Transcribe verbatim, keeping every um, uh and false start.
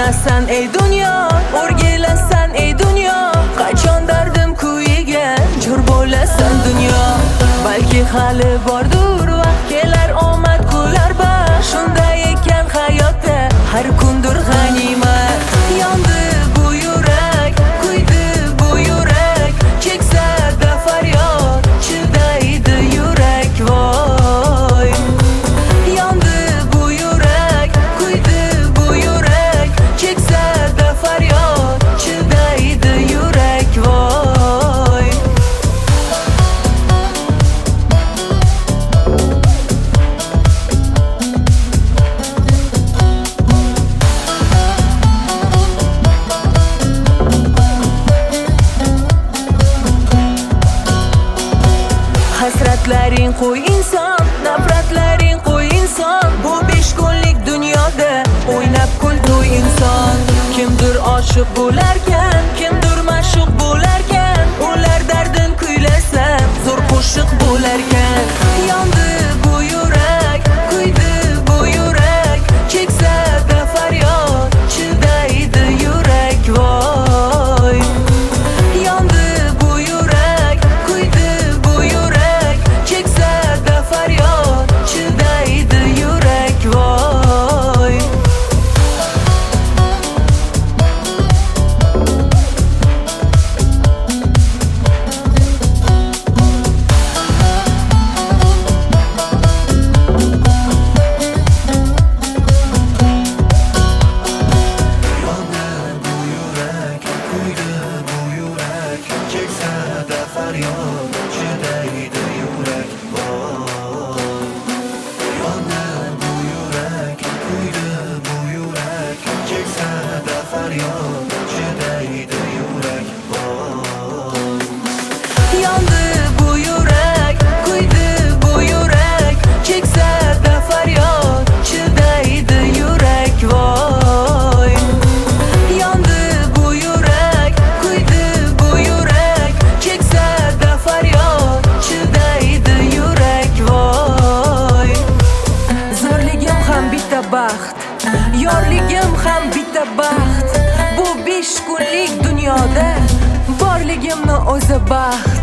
O'rgilmasan ey dunyo, o'rgilasan ey dunyo, qachon dardim kuyiga jur bo'lasan dunyo. Balki hali bordur vaqt, kelar omad kular baxt. Shunday ekan hayotda har kundir g'animat. Yondi bu yurak, kuydi bu yurak, cheksada faryod, chidaydi yurak voy. Yondi bu yurak, kuydi bu yurak, cheksada faryod, chidaydi yurak voy. Hasratlaring qo'y inson, nafratlaring qo'y inson. Bu besh kunlik dunyoda o'ynab kul to'y inson. Kimdir oshiq bo'larkan, kimdir ma'shuq bo'larkan, ular dardin kuylasa zo'r qo'shiq bo'larkan. Yondi bu yurak, kuydi bu yurak, cheksada faryod, chidaydi yurak voy. Yondi bu yurak, kuydi bu yurak, cheksada faryod, chidaydi yurak voy. Yondi bu yurak, kuydi bu yurak, cheksada faryod, chidaydi yurak voy. Yondi bu yurak, kuydi bu yurak, cheksada faryod, chidaydi yurak voy. Zo'rligim ham bitta baxt, yorligim ham bitta baxt. Bu besh kunlik dunyoda borligimni o'zi baxt.